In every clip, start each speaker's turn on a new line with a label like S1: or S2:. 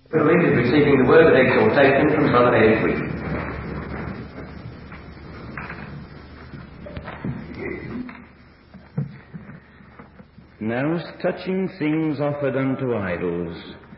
S1: Privilege of receiving the word of exhortation from Brother Edward.
S2: Now, as touching things offered unto idols,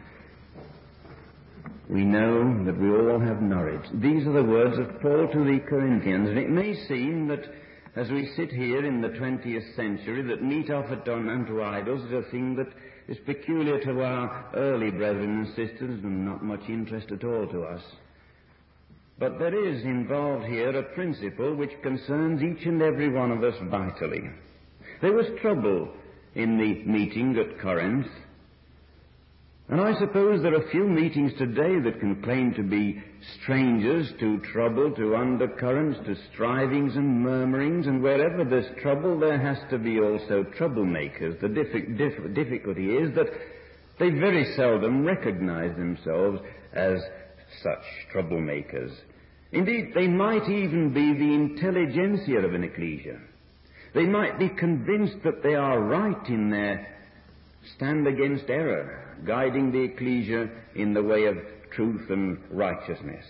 S2: we know that we all have knowledge. These are the words of Paul to the Corinthians, and it may seem that as we sit here in the 20th century, that meat offered unto idols is a thing that is peculiar to our early brethren and sisters and not much interest at all to us. But there is involved here a principle which concerns each and every one of us vitally. There was trouble in the meeting at Corinth, and I suppose there are few meetings today that can claim to be strangers to trouble, to undercurrents, to strivings and murmurings, and wherever there's trouble there has to be also troublemakers. The difficulty is that they very seldom recognize themselves as such troublemakers. Indeed, they might even be the intelligentsia of an ecclesia. They might be convinced that they are right in their stand against error, guiding the ecclesia in the way of truth and righteousness.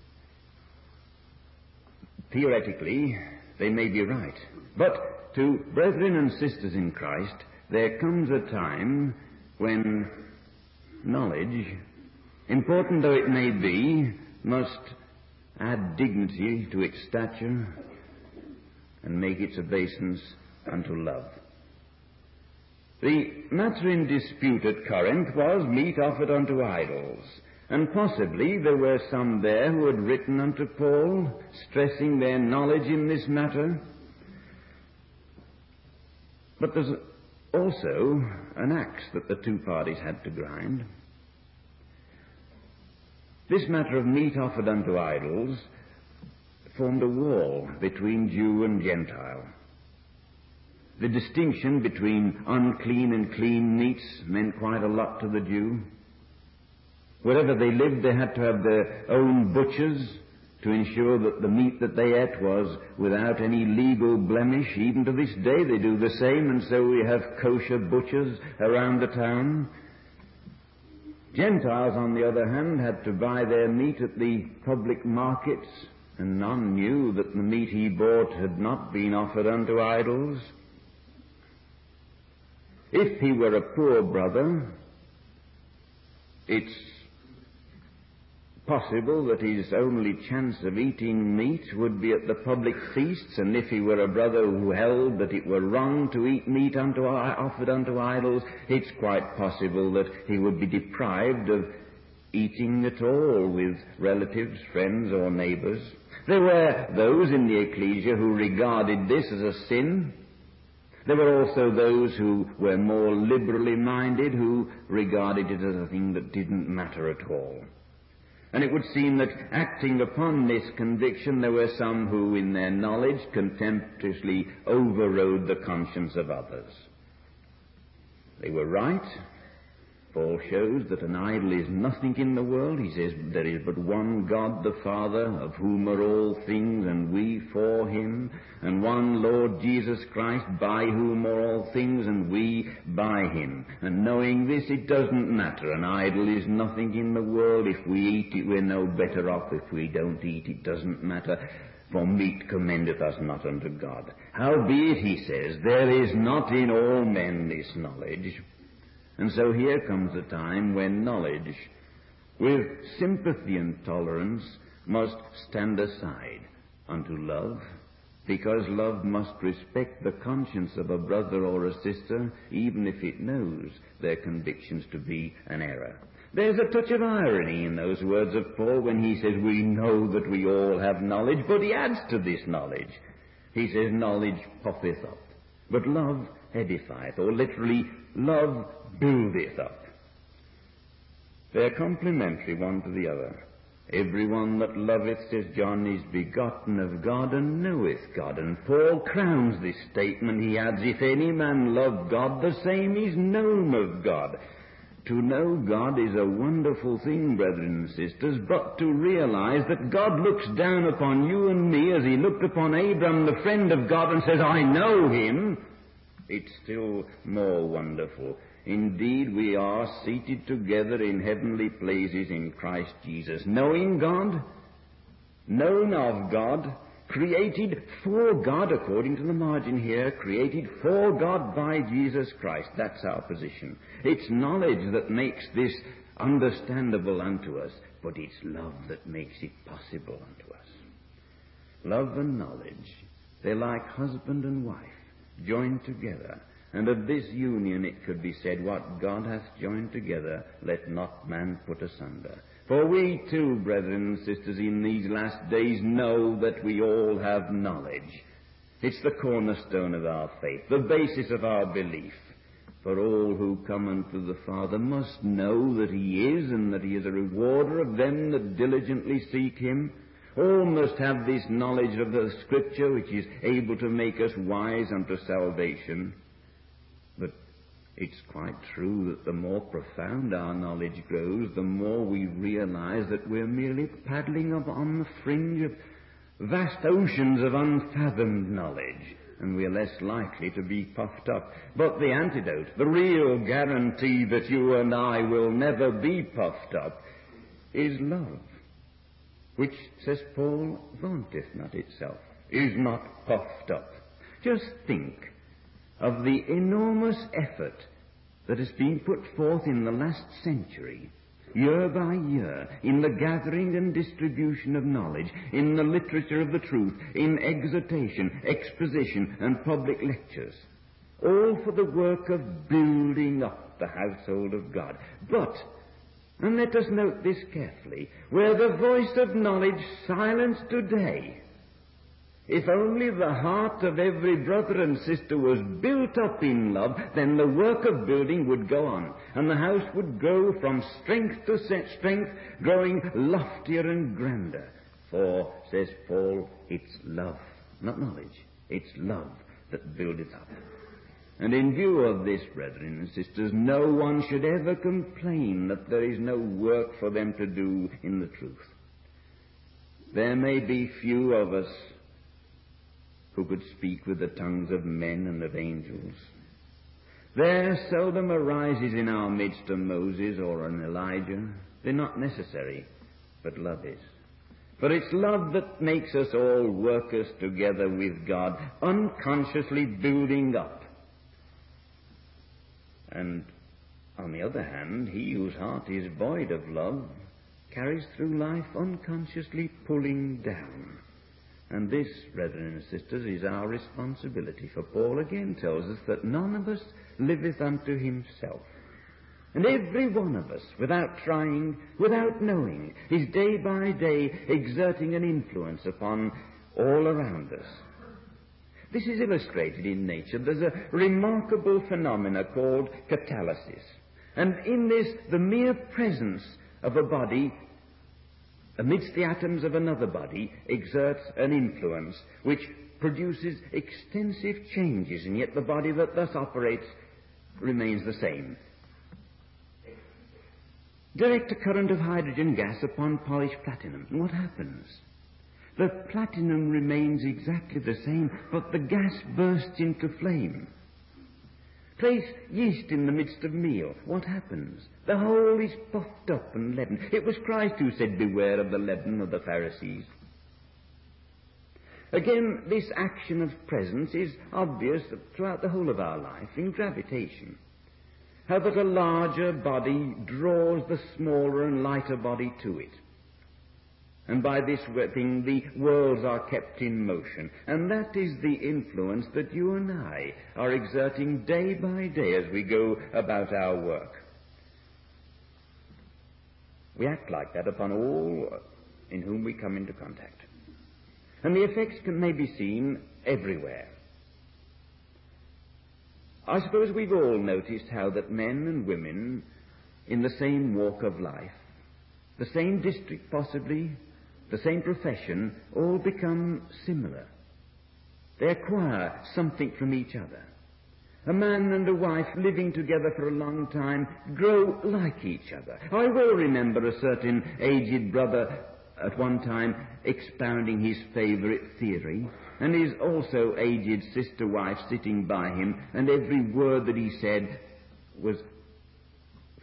S2: Theoretically, they may be right. But to brethren and sisters in Christ, there comes a time when knowledge, important though it may be, must add dignity to its stature and make its obeisance unto love. The matter in dispute at Corinth was meat offered unto idols, and possibly there were some there who had written unto Paul, stressing their knowledge in this matter. But there's also an axe that the two parties had to grind. This matter of meat offered unto idols formed a wall between Jew and Gentile. The distinction between unclean and clean meats meant quite a lot to the Jew. Wherever they lived, they had to have their own butchers to ensure that the meat that they ate was without any legal blemish. Even to this day they do the same, and so we have kosher butchers around the town. Gentiles, on the other hand, had to buy their meat at the public markets, and none knew that the meat he bought had not been offered unto idols. If he were a poor brother, it's possible that his only chance of eating meat would be at the public feasts, and if he were a brother who held that it were wrong to eat meat offered unto idols, it's quite possible that he would be deprived of eating at all with relatives, friends, or neighbors. There were those in the ecclesia who regarded this as a sin. There were also those who were more liberally minded, who regarded it as a thing that didn't matter at all. And it would seem that acting upon this conviction, there were some who, in their knowledge, contemptuously overrode the conscience of others. They were right. Paul shows that an idol is nothing in the world. He says there is but one God the Father, of whom are all things, and we for him, and one Lord Jesus Christ, by whom are all things, and we by him. And knowing this, it doesn't matter. An idol is nothing in the world. If we eat it, we're no better off. If we don't eat, it doesn't matter. For meat commendeth us not unto God. Howbeit, he says, there is not in all men this knowledge. And so here comes a time when knowledge, with sympathy and tolerance, must stand aside unto love, because love must respect the conscience of a brother or a sister, even if it knows their convictions to be an error. There's a touch of irony in those words of Paul when he says, we know that we all have knowledge, but he adds to this knowledge. He says, knowledge puffeth up, but love edifieth, or literally, love buildeth up. They are complementary one to the other. Every one that loveth, says John, is begotten of God and knoweth God. And Paul crowns this statement. He adds, if any man love God, the same is known of God. To know God is a wonderful thing, brethren and sisters, but to realize that God looks down upon you and me as he looked upon Abraham, the friend of God, and says, I know him, it's still more wonderful. Indeed, we are seated together in heavenly places in Christ Jesus, knowing God, known of God, created for God, according to the margin here, created for God by Jesus Christ. That's our position. It's knowledge that makes this understandable unto us, but it's love that makes it possible unto us. Love and knowledge, they're like husband and wife, joined together. And of this union it could be said, what God hath joined together, let not man put asunder. For we too, brethren and sisters, in these last days know that we all have knowledge. It's the cornerstone of our faith, the basis of our belief. For all who come unto the Father must know that He is, and that He is a rewarder of them that diligently seek Him. All must have this knowledge of the Scripture, which is able to make us wise unto salvation. But it's quite true that the more profound our knowledge grows, the more we realize that we're merely paddling up on the fringe of vast oceans of unfathomed knowledge, and we're less likely to be puffed up. But the antidote, the real guarantee that you and I will never be puffed up, is love, which, says Paul, vaunteth not itself, is not puffed up. Just think of the enormous effort that has been put forth in the last century, year by year, in the gathering and distribution of knowledge, in the literature of the truth, in exhortation, exposition, and public lectures, all for the work of building up the household of God. But, and let us note this carefully, where the voice of knowledge silenced today, if only the heart of every brother and sister was built up in love, then the work of building would go on, and the house would grow from strength to strength, growing loftier and grander. For, says Paul, it's love, not knowledge, it's love that buildeth up. And in view of this, brethren and sisters, no one should ever complain that there is no work for them to do in the truth. There may be few of us who could speak with the tongues of men and of angels. There seldom arises in our midst a Moses or an Elijah. They're not necessary, but love is. For it's love that makes us all workers together with God, unconsciously building up. And on the other hand, he whose heart is void of love carries through life unconsciously pulling down. And this, brethren and sisters, is our responsibility. For Paul again tells us that none of us liveth unto himself. And every one of us, without trying, without knowing, is day by day exerting an influence upon all around us. This is illustrated in nature. There's a remarkable phenomena called catalysis. And in this, the mere presence of a body amidst the atoms of another body exerts an influence which produces extensive changes, and yet the body that thus operates remains the same. Direct a current of hydrogen gas upon polished platinum, and what happens? The platinum remains exactly the same, but the gas bursts into flame. Place yeast in the midst of meal. What happens? The whole is puffed up and leavened. It was Christ who said, "Beware of the leaven of the Pharisees." Again, this action of presence is obvious throughout the whole of our life in gravitation. How that a larger body draws the smaller and lighter body to it. And by this thing the worlds are kept in motion. And that is the influence that you and I are exerting day by day as we go about our work. We act like that upon all in whom we come into contact. And the effects may be seen everywhere. I suppose we've all noticed how that men and women in the same walk of life, the same district possibly, the same profession, all become similar. They acquire something from each other. A man and a wife living together for a long time grow like each other. I well remember a certain aged brother at one time expounding his favorite theory, and his also aged sister wife sitting by him, and every word that he said was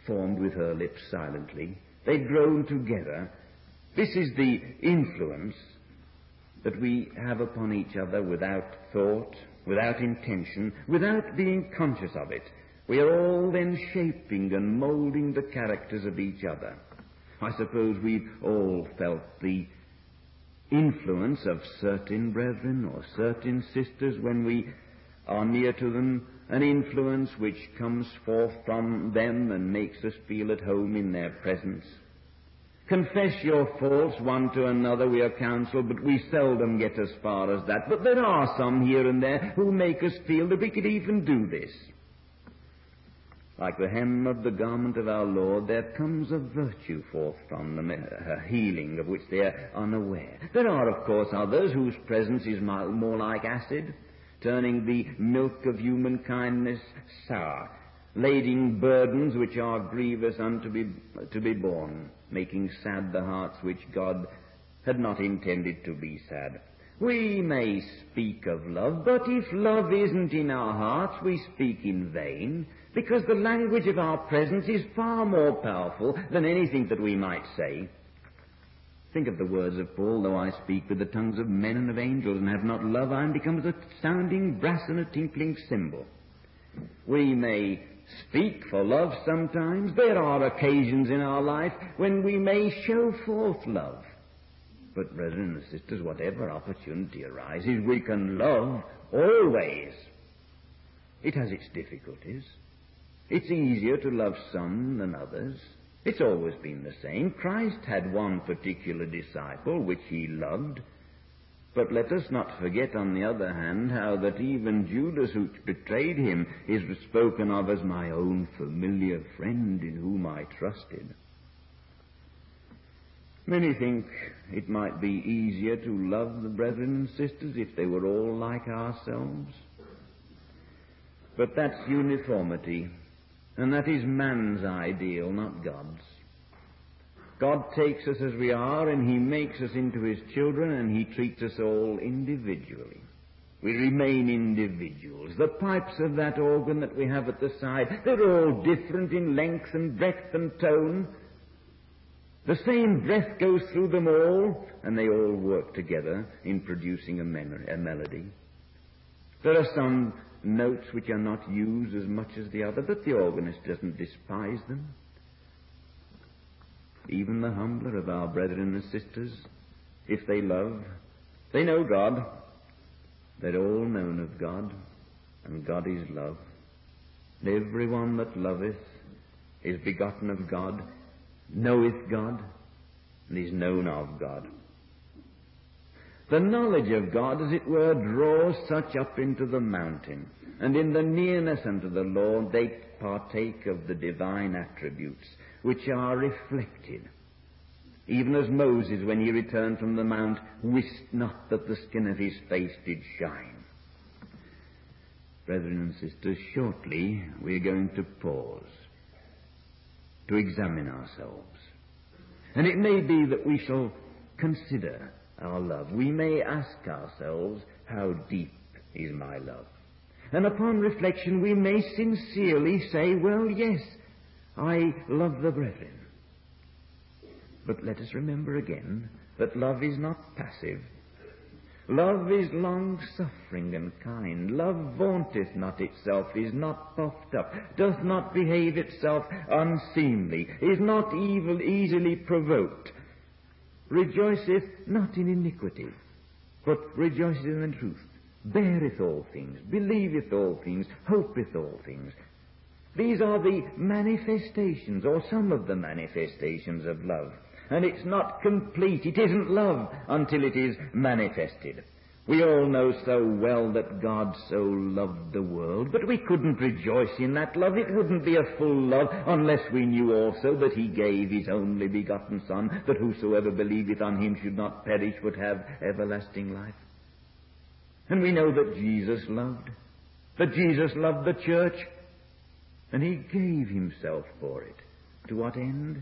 S2: formed with her lips silently. They'd grown together. This is the influence that we have upon each other without thought, without intention, without being conscious of it. We are all then shaping and moulding the characters of each other. I suppose we've all felt the influence of certain brethren or certain sisters when we are near to them, an influence which comes forth from them and makes us feel at home in their presence. Confess your faults one to another, we are counseled, but we seldom get as far as that. But there are some here and there who make us feel that we could even do this. Like the hem of the garment of our Lord, there comes a virtue forth from them, a healing of which they are unaware. There are, of course, others whose presence is more like acid, turning the milk of human kindness sour, lading burdens which are grievous unto to be borne, making sad the hearts which God had not intended to be sad. We may speak of love, but if love isn't in our hearts, we speak in vain, because the language of our presence is far more powerful than anything that we might say. Think of the words of Paul, though I speak with the tongues of men and of angels and have not love, I am become as a sounding brass and a tinkling cymbal. We may speak for love sometimes. There are occasions in our life when we may show forth love. But, brethren and sisters, whatever opportunity arises, we can love always. It has its difficulties. It's easier to love some than others. It's always been the same. Christ had one particular disciple which he loved. But let us not forget, on the other hand, how that even Judas, who betrayed him, is spoken of as my own familiar friend in whom I trusted. Many think it might be easier to love the brethren and sisters if they were all like ourselves. But that's uniformity, and that is man's ideal, not God's. God takes us as we are, and he makes us into his children, and he treats us all individually. We remain individuals. The pipes of that organ that we have at the side, they're all different in length and breadth and tone. The same breath goes through them all, and they all work together in producing a melody. There are some notes which are not used as much as the other, but the organist doesn't despise them. Even the humbler of our brethren and sisters, if they love, they know God. They're all known of God, and God is love. And every one that loveth is begotten of God, knoweth God, and is known of God. The knowledge of God, as it were, draws such up into the mountain, and in the nearness unto the Lord they partake of the divine attributes, which are reflected. Even as Moses, when he returned from the mount, wist not that the skin of his face did shine. Brethren and sisters, shortly we are going to pause to examine ourselves. And it may be that we shall consider our love. We may ask ourselves, how deep is my love? And upon reflection we may sincerely say, well, yes, I love the brethren. But let us remember again that love is not passive. Love is long-suffering and kind. Love vaunteth not itself, is not puffed up, doth not behave itself unseemly, is not easily provoked, rejoiceth not in iniquity, but rejoiceth in the truth, beareth all things, believeth all things, hopeth all things. These are the manifestations, or some of the manifestations of love. And it's not complete. It isn't love until it is manifested. We all know so well that God so loved the world, but we couldn't rejoice in that love. It wouldn't be a full love unless we knew also that he gave his only begotten Son, that whosoever believeth on him should not perish but have everlasting life. And we know that Jesus loved the church, and he gave himself for it. To what end?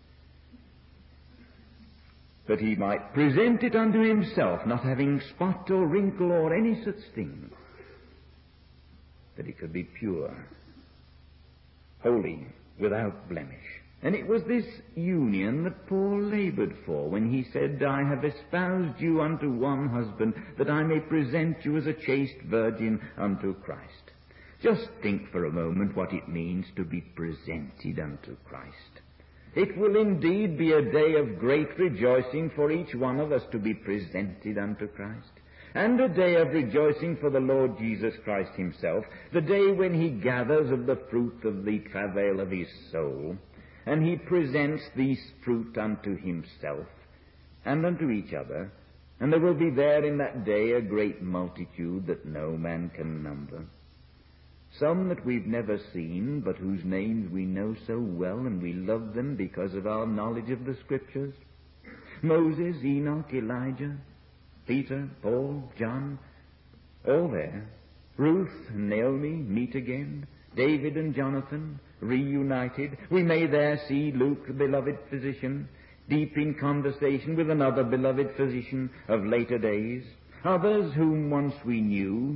S2: That he might present it unto himself, not having spot or wrinkle or any such thing, that it could be pure, holy, without blemish. And it was this union that Paul labored for when he said, I have espoused you unto one husband, that I may present you as a chaste virgin unto Christ. Just think for a moment what it means to be presented unto Christ. It will indeed be a day of great rejoicing for each one of us to be presented unto Christ, and a day of rejoicing for the Lord Jesus Christ himself, the day when he gathers of the fruit of the travail of his soul, and he presents these fruit unto himself and unto each other, and there will be there in that day a great multitude that no man can number. Some that we've never seen, but whose names we know so well, and we love them because of our knowledge of the Scriptures. Moses, Enoch, Elijah, Peter, Paul, John, all there. Ruth and Naomi meet again. David and Jonathan reunited. We may there see Luke, the beloved physician, deep in conversation with another beloved physician of later days. Others whom once we knew,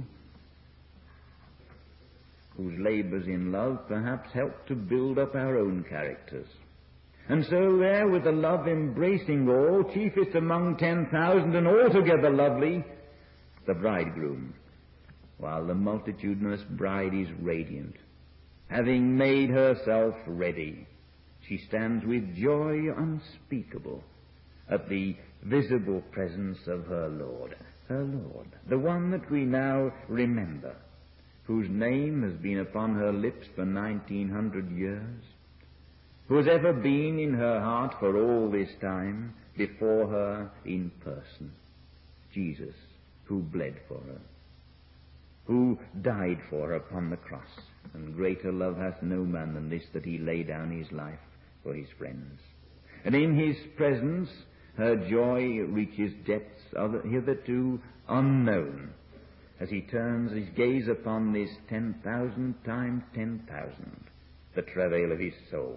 S2: whose labours in love perhaps helped to build up our own characters. And so there, with the love embracing all, chiefest among 10,000 and altogether lovely, the bridegroom, while the multitudinous bride is radiant, having made herself ready, she stands with joy unspeakable at the visible presence of her Lord, the one that we now remember, whose name has been upon her lips for 1900 years, who has ever been in her heart for all this time, before her in person. Jesus, who bled for her, who died for her upon the cross. And greater love hath no man than this, that he lay down his life for his friends. And in his presence her joy reaches depths hitherto unknown, as he turns his gaze upon this 10,000 times 10,000, the travail of his soul,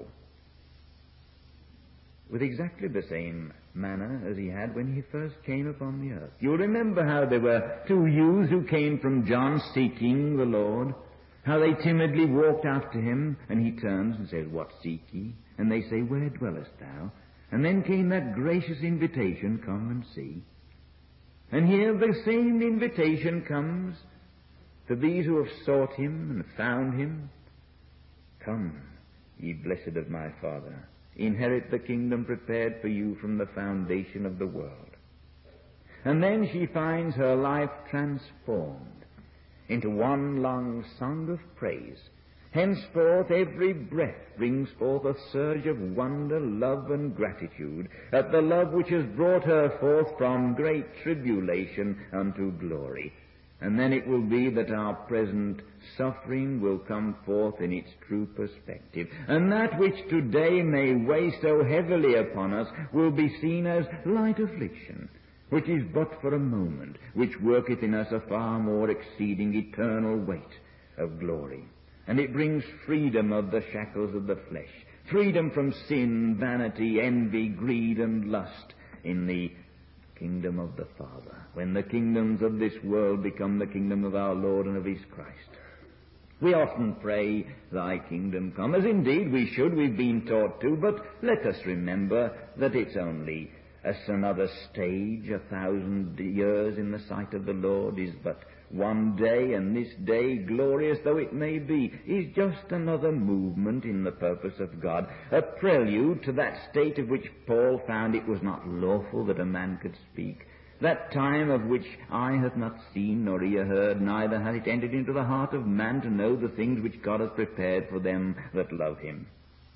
S2: with exactly the same manner as he had when he first came upon the earth. You'll remember how there were two youths who came from John seeking the Lord, how they timidly walked after him, and he turns and says, What seek ye? And they say, Where dwellest thou? And then came that gracious invitation, Come and see. And here the same invitation comes to these who have sought him and found him. Come, ye blessed of my Father, inherit the kingdom prepared for you from the foundation of the world. And then she finds her life transformed into one long song of praise. Henceforth every breath brings forth a surge of wonder, love, and gratitude at the love which has brought her forth from great tribulation unto glory. And then it will be that our present suffering will come forth in its true perspective, and that which today may weigh so heavily upon us will be seen as light affliction, which is but for a moment, which worketh in us a far more exceeding eternal weight of glory. And it brings freedom of the shackles of the flesh, freedom from sin, vanity, envy, greed, and lust in the kingdom of the Father, when the kingdoms of this world become the kingdom of our Lord and of his Christ. We often pray, Thy kingdom come, as indeed we should, we've been taught to, but let us remember that it's only as another stage. 1,000 years in the sight of the Lord is but one day, and this day, glorious though it may be, is just another movement in the purpose of God, a prelude to that state of which Paul found it was not lawful that a man could speak, that time of which eye hath not seen nor ear heard, neither hath it entered into the heart of man to know the things which God hath prepared for them that love him.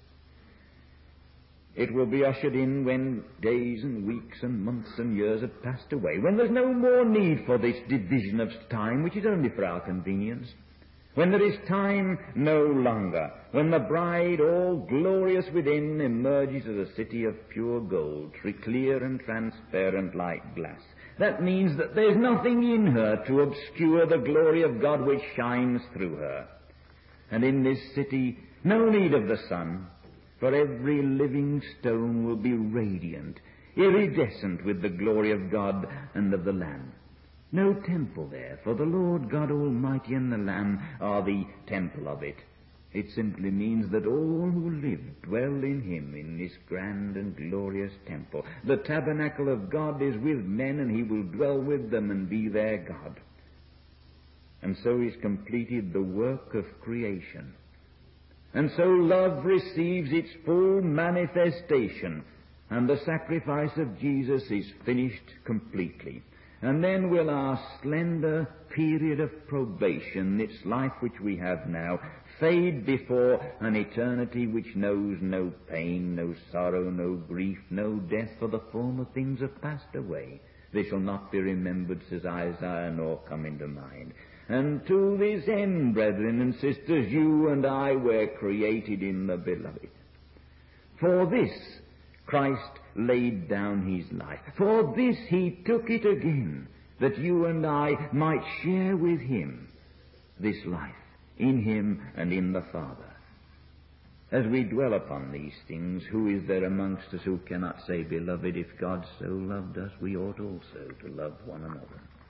S2: It will be ushered in when days and weeks and months and years have passed away, when there's no more need for this division of time, which is only for our convenience, when there is time no longer, when the bride, all glorious within, emerges as a city of pure gold, clear and transparent like glass. That means that there's nothing in her to obscure the glory of God which shines through her. And in this city, no need of the sun, for every living stone will be radiant, iridescent with the glory of God and of the Lamb. No temple there, for the Lord God Almighty and the Lamb are the temple of it. It simply means that all who live dwell in him in this grand and glorious temple. The tabernacle of God is with men, and he will dwell with them and be their God. And so is completed the work of creation. And so love receives its full manifestation, and the sacrifice of Jesus is finished completely. And then will our slender period of probation, this life which we have now, fade before an eternity which knows no pain, no sorrow, no grief, no death, for the former things have passed away. They shall not be remembered, says Isaiah, nor come into mind. And to this end, brethren and sisters, you and I were created in the Beloved. For this Christ laid down his life. For this he took it again, that you and I might share with him this life, in him and in the Father. As we dwell upon these things, who is there amongst us who cannot say, Beloved, if God so loved us, we ought also to love one another?